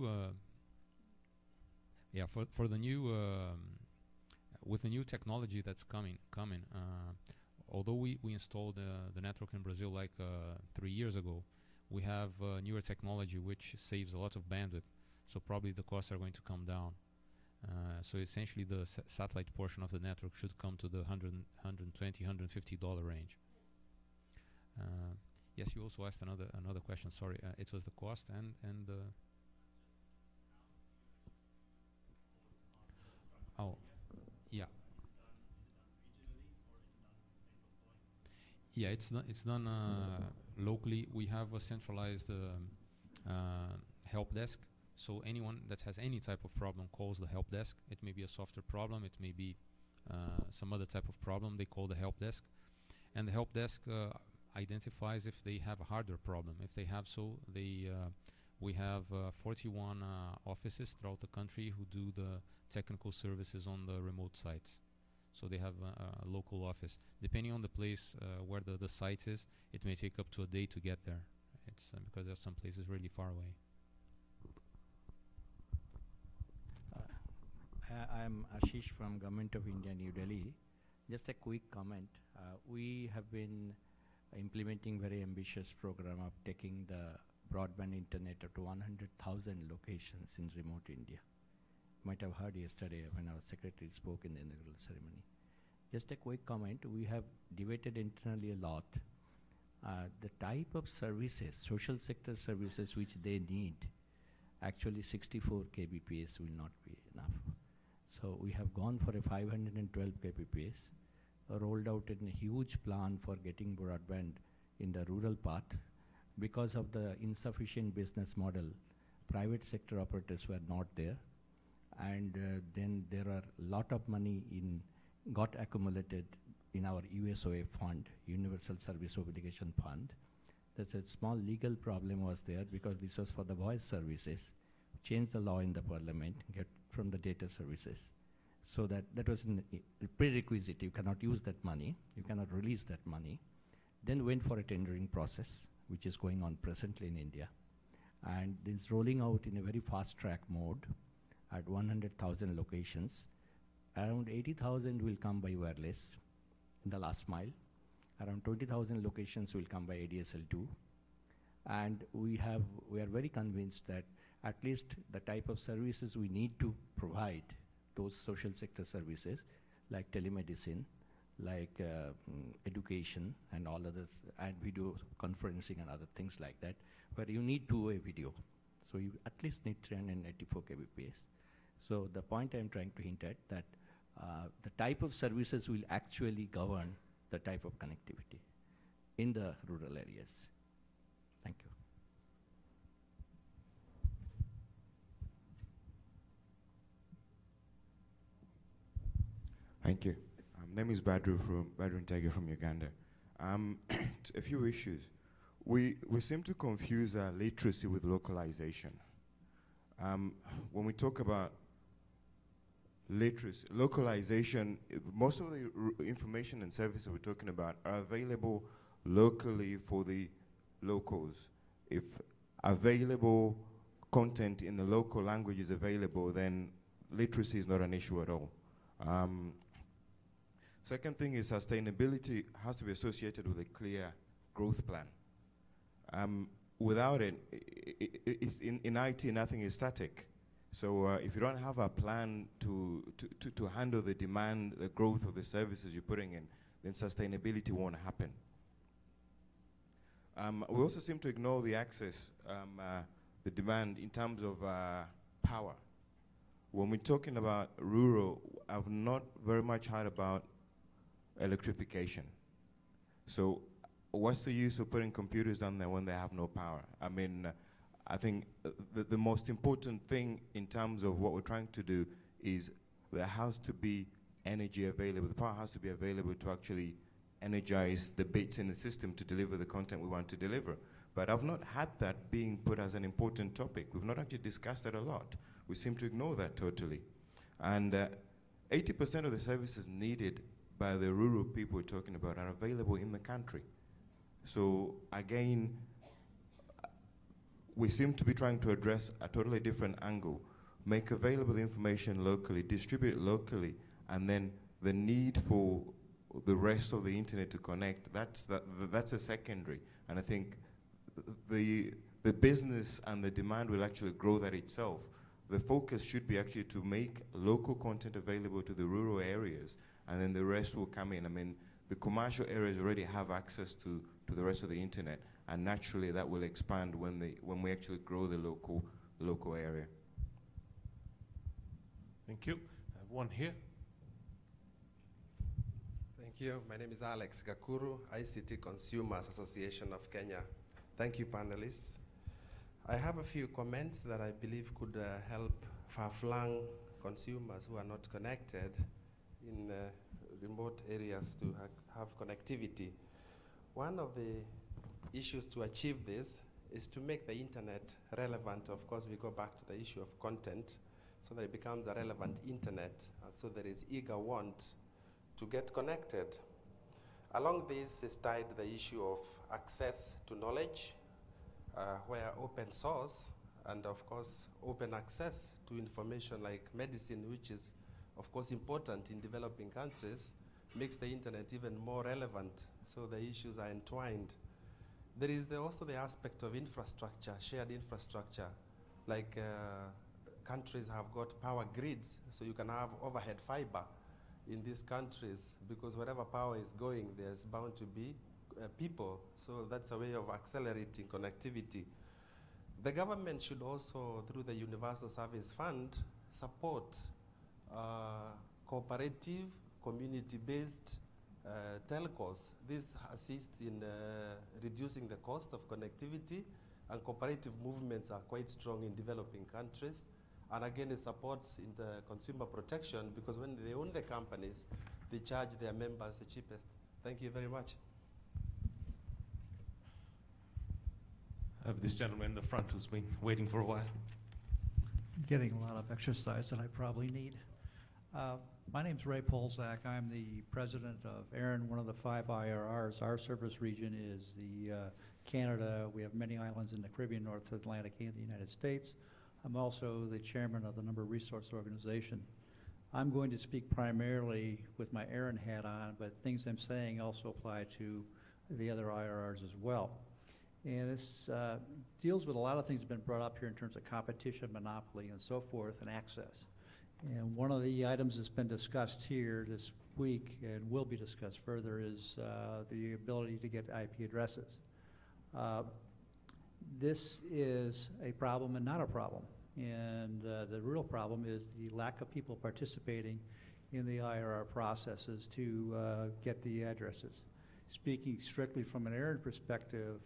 with the new technology that's coming, although we installed the network in Brazil like 3 years ago, we have newer technology which saves a lot of bandwidth. So probably the costs are going to come down. So essentially the satellite portion of the network should come to the $120, $150 range. Yes, you also asked another question. Sorry, it was the cost and the. Oh, yeah. Yeah, it's done locally. We have a centralized help desk. So anyone that has any type of problem calls the help desk. It may be a software problem. It may be some other type of problem. They call the help desk, and the help desk identifies if they have a hardware problem. If they have so, we have 41 offices throughout the country who do the technical services on the remote sites. So they have a local office. Depending on the place where the site is, it may take up to a day to get there. It's because there's some places really far away. I'm Ashish from Government of India, New Delhi. Just a quick comment. We have been implementing very ambitious program of taking the broadband internet up to 100,000 locations in remote India. You might have heard yesterday when our secretary spoke in the inaugural ceremony. Just a quick comment. We have debated internally a lot. The type of services, social sector services which they need, actually 64 kbps will not be enough. So we have gone for a 512 kbps, rolled out in a huge plan for getting broadband in the rural part. Because of the insufficient business model, private sector operators were not there. And then there are a lot of money got accumulated in our USOA fund, Universal Service Obligation Fund. There's a small legal problem was there because this was for the voice services. Changed the law in the parliament, get from the data services. So that was a prerequisite. You cannot use that money. You cannot release that money. Then went for a tendering process, which is going on presently in India. And it's rolling out in a very fast track mode at 100,000 locations. Around 80,000 will come by wireless in the last mile. Around 20,000 locations will come by ADSL2. And we are very convinced that at least the type of services we need to provide, those social sector services like telemedicine, like education and all others, and video conferencing and other things like that, where you need two-way video. So you at least need 384 kbps. So the point I'm trying to hint at that the type of services will actually govern the type of connectivity in the rural areas. Thank you. Thank you. Name is Badru Ntege from Uganda. A few issues. We seem to confuse literacy with localization. When we talk about literacy, localization, most of the information and services we're talking about are available locally for the locals. If available content in the local language is available, then literacy is not an issue at all. Second thing is sustainability has to be associated with a clear growth plan. Without it, in IT, nothing is static. So if you don't have a plan to handle the demand, the growth of the services you're putting in, then sustainability won't happen. We also seem to ignore the access, the demand in terms of power. When we're talking about rural, I've not very much heard about electrification. So what's the use of putting computers down there when they have no power? I mean, I think the most important thing in terms of what we're trying to do is there has to be energy available. The power has to be available to actually energize the bits in the system to deliver the content we want to deliver. But I've not had that being put as an important topic. We've not actually discussed that a lot. We seem to ignore that totally. And 80% of the services needed by the rural people we're talking about are available in the country. So again, we seem to be trying to address a totally different angle, make available the information locally, distribute it locally, and then the need for the rest of the internet to connect, that's a secondary. And I think the business and the demand will actually grow that itself. The focus should be actually to make local content available to the rural areas, and then the rest will come in. I mean, the commercial areas already have access to the rest of the internet, and naturally that will expand when we actually grow the local area. Thank you. I have one here. Thank you. My name is Alex Gakuru, ICT Consumers Association of Kenya. Thank you, panelists. I have a few comments that I believe could help far-flung consumers who are not connected in remote areas to have connectivity. One of the issues to achieve this is to make the internet relevant. Of course, we go back to the issue of content, so that it becomes a relevant internet, and so there is eager want to get connected. Along this is tied the issue of access to knowledge, where open source and of course open access to information like medicine, which is of course important in developing countries, makes the internet even more relevant, so the issues are entwined. There is also the aspect of infrastructure, shared infrastructure, like countries have got power grids, so you can have overhead fiber in these countries, because wherever power is going, there's bound to be people, so that's a way of accelerating connectivity. The government should also, through the Universal Service Fund, support cooperative, community-based telcos. This assists in reducing the cost of connectivity, and cooperative movements are quite strong in developing countries. And again, it supports in the consumer protection, because when they own the companies, they charge their members the cheapest. Thank you very much. I have this gentleman in the front who's been waiting for a while. Getting a lot of exercise that I probably need. My name's Ray Polzak. I'm the president of ARIN, one of the 5 IRRs. Our service region is the Canada. We have many islands in the Caribbean, North Atlantic, and the United States. I'm also the chairman of the Number Resource Organization. I'm going to speak primarily with my ARIN hat on, but things I'm saying also apply to the other IRRs as well. And this deals with a lot of things that have been brought up here in terms of competition, monopoly, and so forth, and access. And one of the items that's been discussed here this week and will be discussed further is the ability to get IP addresses. This is a problem and not a problem. And the real problem is the lack of people participating in the IRR processes to get the addresses. Speaking strictly from an ARIN perspective,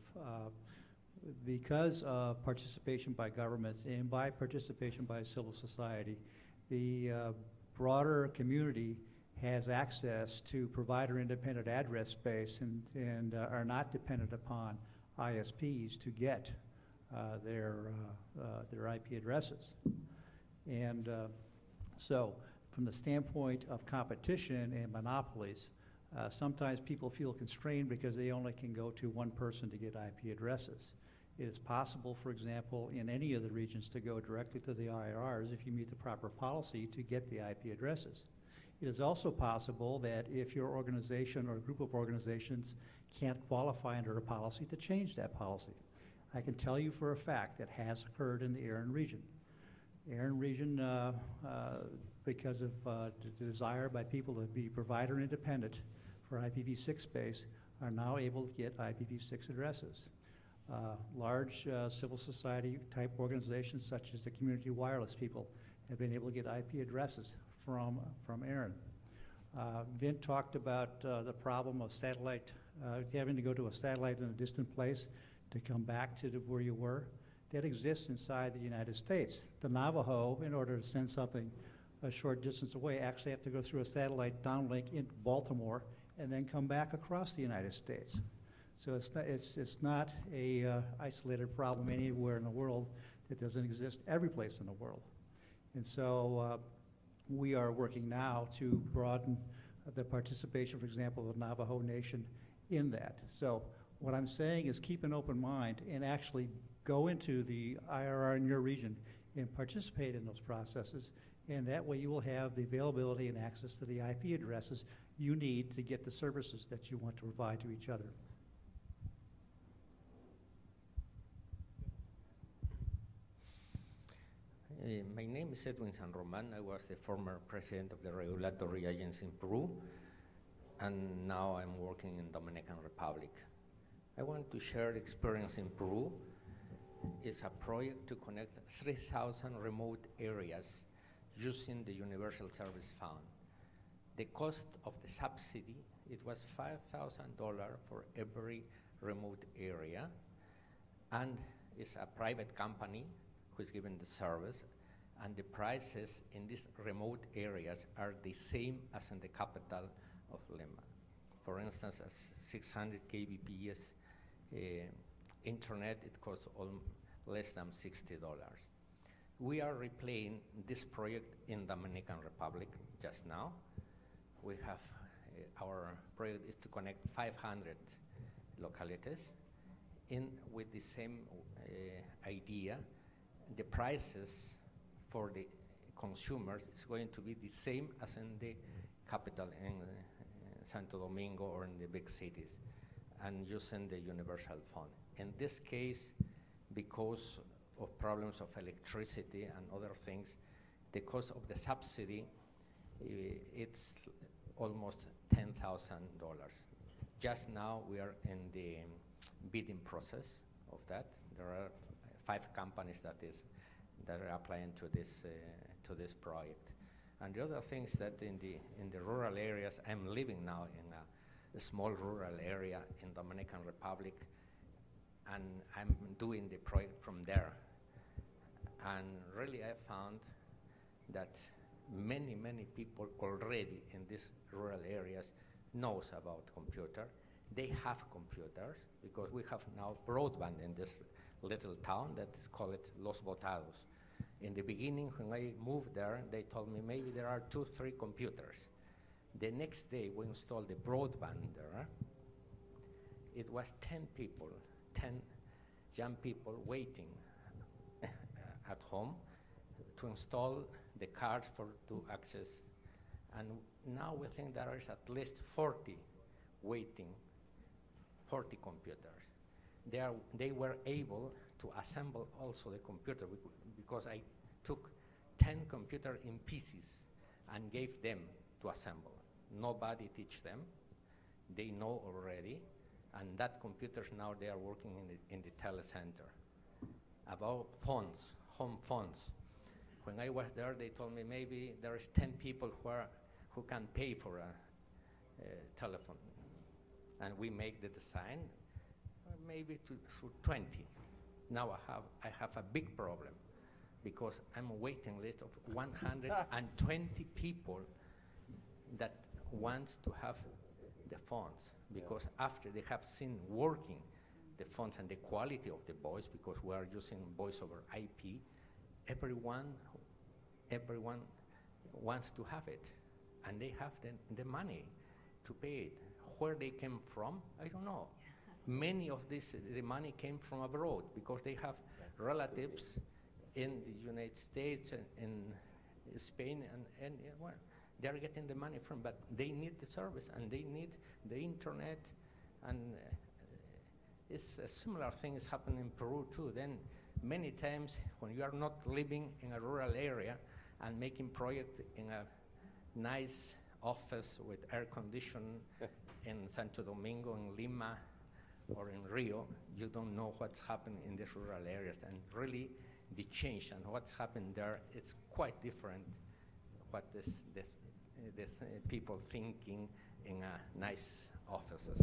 because of participation by governments and by participation by civil society, the broader community has access to provider-independent address space and are not dependent upon ISPs to get their IP addresses. And so from the standpoint of competition and monopolies, sometimes people feel constrained because they only can go to one person to get IP addresses. It is possible, for example, in any of the regions to go directly to the IRRs if you meet the proper policy to get the IP addresses. It is also possible that if your organization or a group of organizations can't qualify under a policy, to change that policy. I can tell you for a fact that has occurred in the ARIN region. ARIN region, because of the desire by people to be provider independent for IPv6 space, are now able to get IPv6 addresses. Large civil society type organizations such as the community wireless people have been able to get IP addresses from ARIN. Vint talked about the problem of satellite, having to go to a satellite in a distant place to come back to where you were. That exists inside the United States. The Navajo, in order to send something a short distance away, actually have to go through a satellite downlink into Baltimore and then come back across the United States. So it's not a isolated problem anywhere in the world. It doesn't exist every place in the world. And so we are working now to broaden the participation, for example, of the Navajo Nation in that. So what I'm saying is keep an open mind and actually go into the IRR in your region and participate in those processes and that way you will have the availability and access to the IP addresses you need to get the services that you want to provide to each other. My name is Edwin San Roman. I was the former president of the regulatory agency in Peru, and now I'm working in Dominican Republic. I want to share experience in Peru. It's a project to connect 3,000 remote areas using the Universal Service Fund. The cost of the subsidy, it was $5,000 for every remote area, and it's a private company who is giving the service, and the prices in these remote areas are the same as in the capital of Lima. For instance, a 600 kbps internet, it costs less than $60. We are replaying this project in Dominican Republic just now. We have, our project is to connect 500 localities with the same idea. The prices for the consumers is going to be the same as in the capital, in Santo Domingo or in the big cities, and using the Universal Fund. In this case, because of problems of electricity and other things, the cost of the subsidy, it's almost $10,000. Just now we are in the bidding process of that. There are 5 companies that are applying to this project. And the other thing is that in the rural areas, I'm living now in a small rural area in Dominican Republic, and I'm doing the project from there. And really I found that many people already in these rural areas knows about computer. They have computers because we have now broadband in this little town that is called Los Botados. In the beginning, when I moved there, they told me maybe there are 2-3 computers. The next day, we installed the broadband there. It was 10 people, 10 young people waiting at home to install the cards to access. And now we think there is at least 40 waiting, 40 computers. They were able to assemble also the computer because I took 10 computers in pieces and gave them to assemble. Nobody teach them. They know already. And that computers now they are working in the telecenter. About phones, home phones. When I was there, they told me maybe there is 10 people who can pay for a telephone. And we make the design, maybe to 20. Now I have a big problem because I'm a waiting list of 120 people that wants to have the phones, because after they have seen working the phones and the quality of the voice, because we are using voice over IP, everyone wants to have it, and they have the money to pay it. Where they came from, I don't know. Many of the money came from abroad because they have relatives in the United States and in Spain, and well, they're getting the money from, but they need the service and they need the internet, and it's a similar thing is happening in Peru too. Then many times when you are not living in a rural area and making project in a nice office with air conditioning in Santo Domingo, in Lima, or in Rio, you don't know what's happening in these rural areas. And really, the change and what's happened there, it's quite different what the people thinking in nice offices.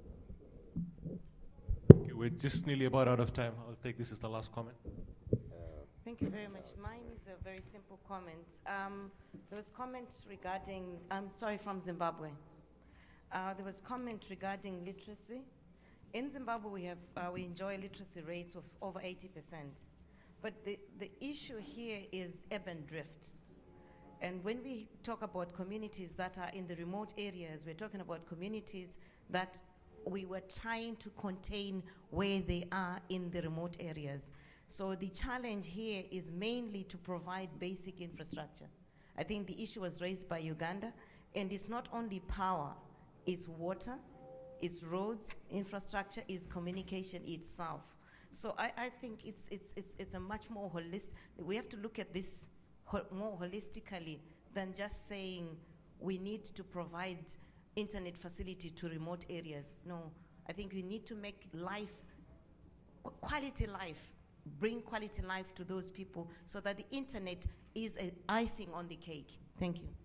Okay, we're just nearly about out of time. I'll take this as the last comment. Thank you very much. Mine is a very simple comment. There was comment regarding, I'm sorry, from Zimbabwe. There was comment regarding literacy. In Zimbabwe, we enjoy literacy rates of over 80%. But the issue here is urban drift. And when we talk about communities that are in the remote areas, we're talking about communities that we were trying to contain where they are in the remote areas. So the challenge here is mainly to provide basic infrastructure. I think the issue was raised by Uganda, and it's not only power, it's water, it's roads, infrastructure, it's communication itself. So I think it's a much more holistic, we have to look at this more holistically than just saying we need to provide internet facility to remote areas. No, I think we need to make life, quality life, bring quality life to those people so that the internet is an icing on the cake. Thank you.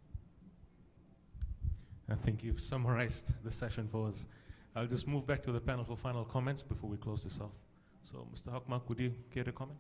I think you've summarized the session for us. I'll just move back to the panel for final comments before we close this off. So, Mr. Hockmark, would you care to comment?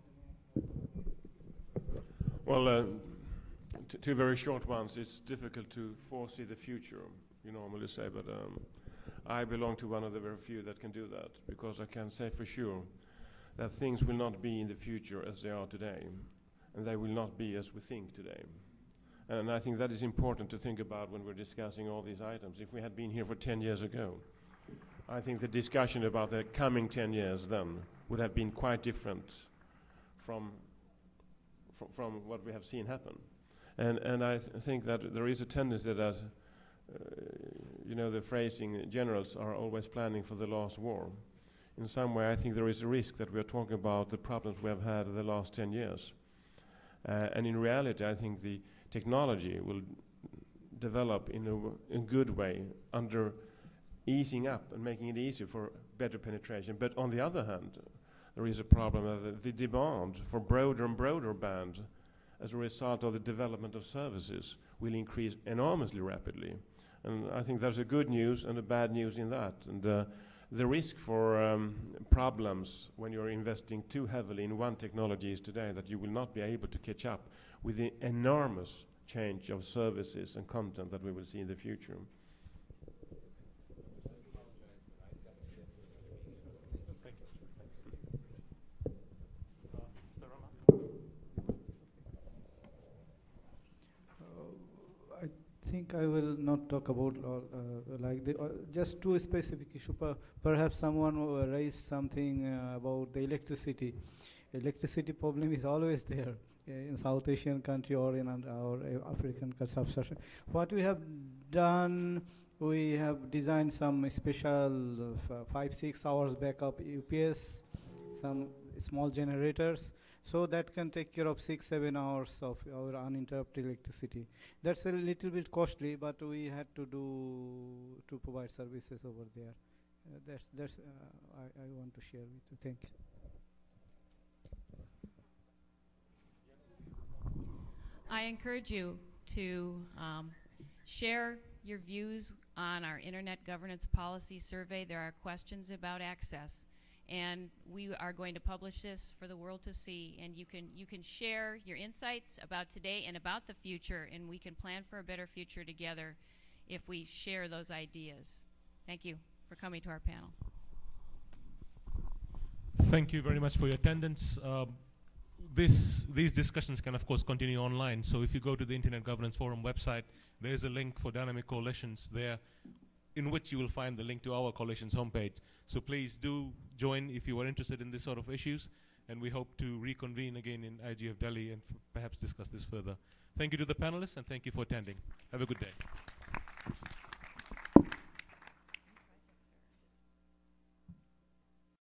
Well, two very short ones. It's difficult to foresee the future, you normally say, but I belong to one of the very few that can do that, because I can say for sure that things will not be in the future as they are today, and they will not be as we think today. And I think that is important to think about when we're discussing all these items. If we had been here for 10 years ago, I think the discussion about the coming 10 years then would have been quite different from what we have seen happen. And I think that there is a tendency that, the phrasing, generals are always planning for the last war. In some way, I think there is a risk that we are talking about the problems we have had in the last 10 years. And in reality, I think the technology will develop in a good way under easing up and making it easier for better penetration. But on the other hand, there is a problem that the demand for broader and broader band as a result of the development of services will increase enormously rapidly. And I think there's a good news and a bad news in that. And the risk for problems when you're investing too heavily in one technology is today that you will not be able to catch up with the enormous change of services and content that we will see in the future. I think I will not talk about just two specific issues. Perhaps someone raised something about the electricity. Electricity problem is always there in South Asian country or in our African sub-Saharan. What we have done, we have designed some special 5-6 hours backup UPS, some small generators, so that can take care of 6-7 hours of our uninterrupted electricity. That's a little bit costly, but we had to provide services over there. That's I want to share with you. Thank you. I encourage you to share your views on our Internet Governance Policy Survey. There are questions about access, and we are going to publish this for the world to see, and you can share your insights about today and about the future, and we can plan for a better future together if we share those ideas. Thank you for coming to our panel. Thank you very much for your attendance. These discussions can, of course, continue online. So if you go to the Internet Governance Forum website, there is a link for Dynamic Coalitions there, in which you will find the link to our coalition's homepage. So please do join if you are interested in this sort of issues, and we hope to reconvene again in IGF Delhi and perhaps discuss this further. Thank you to the panelists, and thank you for attending. Have a good day.